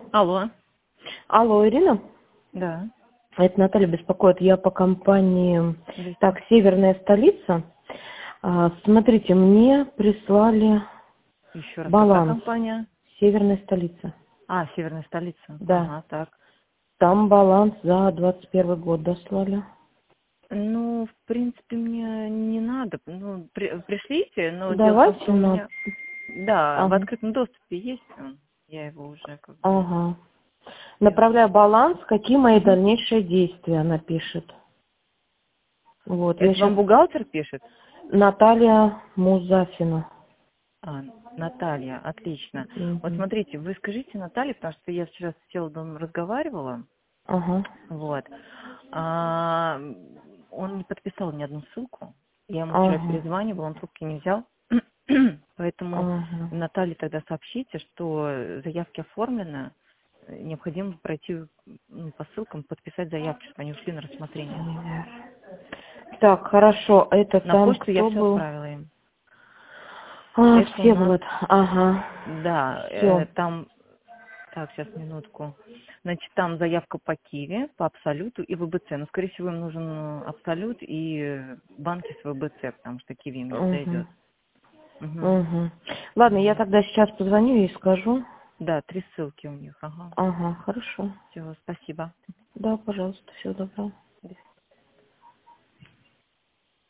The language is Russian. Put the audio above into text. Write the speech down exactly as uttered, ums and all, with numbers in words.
Алло. Алло, Ирина? Да. Это Наталья беспокоит. Я по компании Здравствуйте. так, Северная столица. А, смотрите, мне прислали Еще раз, какая баланс. компания? Северная столица. А, Северная столица. Да. Ага, так. Там баланс за двадцать первый год дослали. Ну, в принципе, мне не надо. Ну, при- пришлите, но дело в том, Давайте что у на... меня... Да, в Ага. открытом доступе есть он. Я его уже как бы Ага. сделала. Направляю баланс, какие мои Мгм. дальнейшие действия, она пишет. Вот, я Это сейчас... вам бухгалтер пишет? Наталья Музафина. А, Наталья, отлично. Вот Мгм. смотрите, вы скажите Наталье, потому что я вчера с Селдом разговаривала, Ага. вот. А, он не подписал ни одну ссылку. Я ему вчера Ага. перезванивала, он трубки не взял. Поэтому Ага. Наталье тогда сообщите, что заявки оформлены. Необходимо пройти ну, по ссылкам, подписать заявки, чтобы они ушли на рассмотрение. Так, хорошо. Это На там почту я кто все был? отправила им. А, Это у нас, Всеволод. Ага. да, Все. э, там, так, сейчас, минутку. Значит, там заявка по Киеве, по Абсолюту и ВБЦ. Но, скорее всего, им нужен Абсолют и банки с ВБЦ, потому что Киви им не Угу. подойдет. Угу. Угу. Ладно, я Вот. тогда сейчас позвоню и скажу. Да, три ссылки у них, ага. Ага, хорошо. Все, спасибо. Да, пожалуйста, всего доброго.